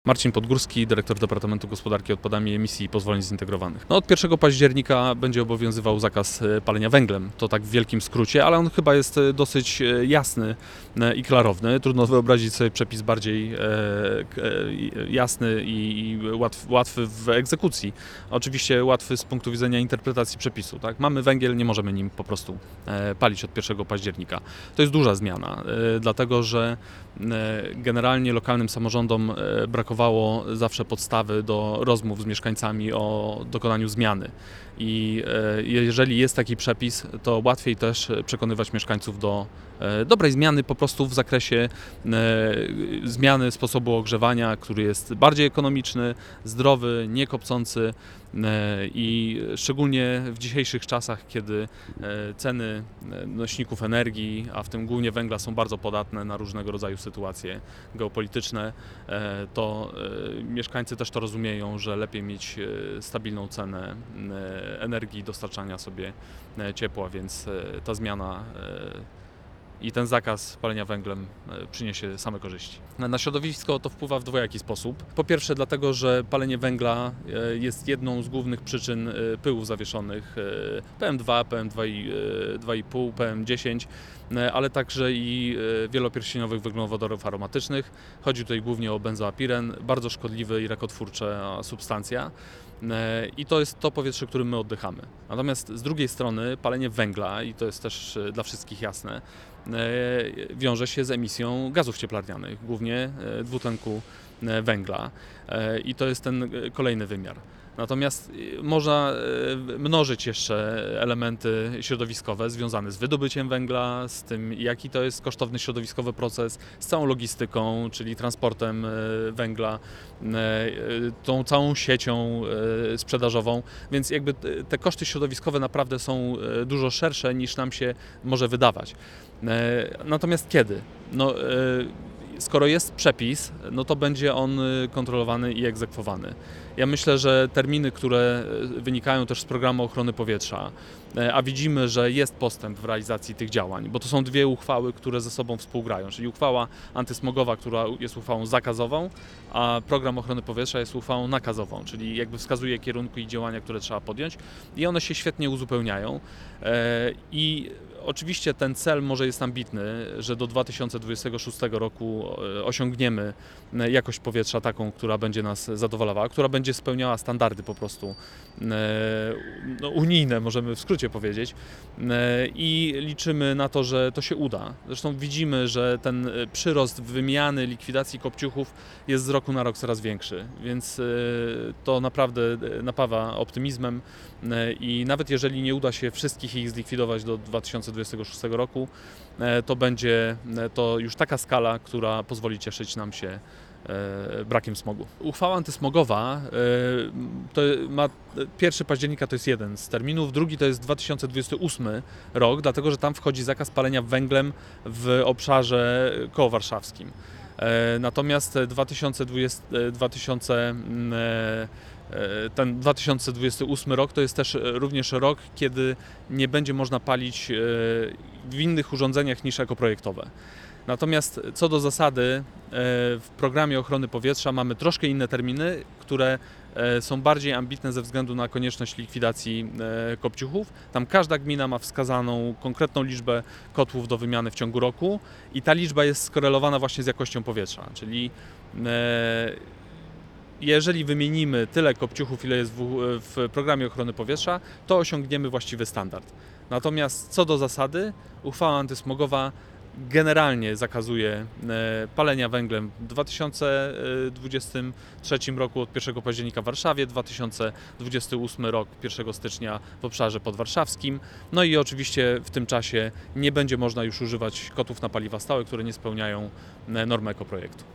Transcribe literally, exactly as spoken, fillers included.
Marcin Podgórski, dyrektor Departamentu Gospodarki Odpadami, Emisji i Pozwoleń Zintegrowanych. No, od pierwszego października będzie obowiązywał zakaz palenia węglem. To tak w wielkim skrócie, ale on chyba jest dosyć jasny i klarowny. Trudno wyobrazić sobie przepis bardziej jasny i łatwy w egzekucji. Oczywiście łatwy z punktu widzenia interpretacji przepisu. Tak? Mamy węgiel, nie możemy nim po prostu palić od pierwszego października. To jest duża zmiana, dlatego że generalnie lokalnym samorządom brakowało zawsze podstawy do rozmów z mieszkańcami o dokonaniu zmiany. I jeżeli jest taki przepis, to łatwiej też przekonywać mieszkańców do dobrej zmiany po prostu w zakresie zmiany sposobu ogrzewania, który jest bardziej ekonomiczny, zdrowy, niekopcący i szczególnie w dzisiejszych czasach, kiedy ceny nośników energii, a w tym głównie węgla, są bardzo podatne na różnego rodzaju sytuacje geopolityczne, to mieszkańcy też to rozumieją, że lepiej mieć stabilną cenę energii i dostarczania sobie ciepła, więc ta zmiana i ten zakaz palenia węglem przyniesie same korzyści. Na środowisko to wpływa w dwojaki sposób. Po pierwsze dlatego, że palenie węgla jest jedną z głównych przyczyn pyłów zawieszonych P M dwa, P M dwa i pół, P M dziesięć, ale także i wielopierścieniowych węglowodorów aromatycznych. Chodzi tutaj głównie o benzoapiren, bardzo szkodliwy i rakotwórcza substancja. I to jest to powietrze, którym my oddychamy. Natomiast z drugiej strony palenie węgla, i to jest też dla wszystkich jasne, wiąże się z emisją gazów cieplarnianych, głównie dwutlenku węgla, i to jest ten kolejny wymiar. Natomiast można mnożyć jeszcze elementy środowiskowe związane z wydobyciem węgla, z tym, jaki to jest kosztowny środowiskowy proces, z całą logistyką, czyli transportem węgla, tą całą siecią sprzedażową, więc jakby te koszty środowiskowe naprawdę są dużo szersze, niż nam się może wydawać. Natomiast kiedy? No, skoro jest przepis, no to będzie on kontrolowany i egzekwowany. Ja myślę, że terminy, które wynikają też z programu ochrony powietrza, a widzimy, że jest postęp w realizacji tych działań, bo to są dwie uchwały, które ze sobą współgrają, czyli uchwała antysmogowa, która jest uchwałą zakazową, a program ochrony powietrza jest uchwałą nakazową, czyli jakby wskazuje kierunki i działania, które trzeba podjąć, i one się świetnie uzupełniają. I oczywiście ten cel może jest ambitny, że do dwa tysiące dwudziestego szóstego roku osiągniemy jakość powietrza taką, która będzie nas zadowalała, która będzie spełniała standardy po prostu no, unijne, możemy w skrócie powiedzieć, i liczymy na to, że to się uda. Zresztą widzimy, że ten przyrost wymiany, likwidacji kopciuchów jest z roku na rok coraz większy, więc to naprawdę napawa optymizmem i nawet jeżeli nie uda się wszystkich ich zlikwidować do dwa tysiące dwudziestego szóstego roku, to będzie to już taka skala, która pozwoli cieszyć nam się brakiem smogu. Uchwała antysmogowa to ma pierwszego października, to jest jeden z terminów, drugi to jest dwa tysiące dwudziesty ósmy rok, dlatego że tam wchodzi zakaz palenia węglem w obszarze kołowarszawskim. Natomiast dwa tysiące dwudziesty, dwa tysiące ten dwa tysiące dwudziesty ósmy rok to jest też również rok, kiedy nie będzie można palić w innych urządzeniach niż ekoprojektowe. Natomiast co do zasady, w programie ochrony powietrza mamy troszkę inne terminy, które są bardziej ambitne ze względu na konieczność likwidacji kopciuchów. Tam każda gmina ma wskazaną konkretną liczbę kotłów do wymiany w ciągu roku i ta liczba jest skorelowana właśnie z jakością powietrza, czyli jeżeli wymienimy tyle kopciuchów, ile jest w, w programie ochrony powietrza, to osiągniemy właściwy standard. Natomiast co do zasady, uchwała antysmogowa generalnie zakazuje palenia węglem w dwa tysiące dwudziestym trzecim roku od pierwszego października w Warszawie, dwa tysiące dwudziesty ósmy rok pierwszego stycznia w obszarze podwarszawskim. No i oczywiście w tym czasie nie będzie można już używać kotłów na paliwa stałe, które nie spełniają norm ekoprojektu.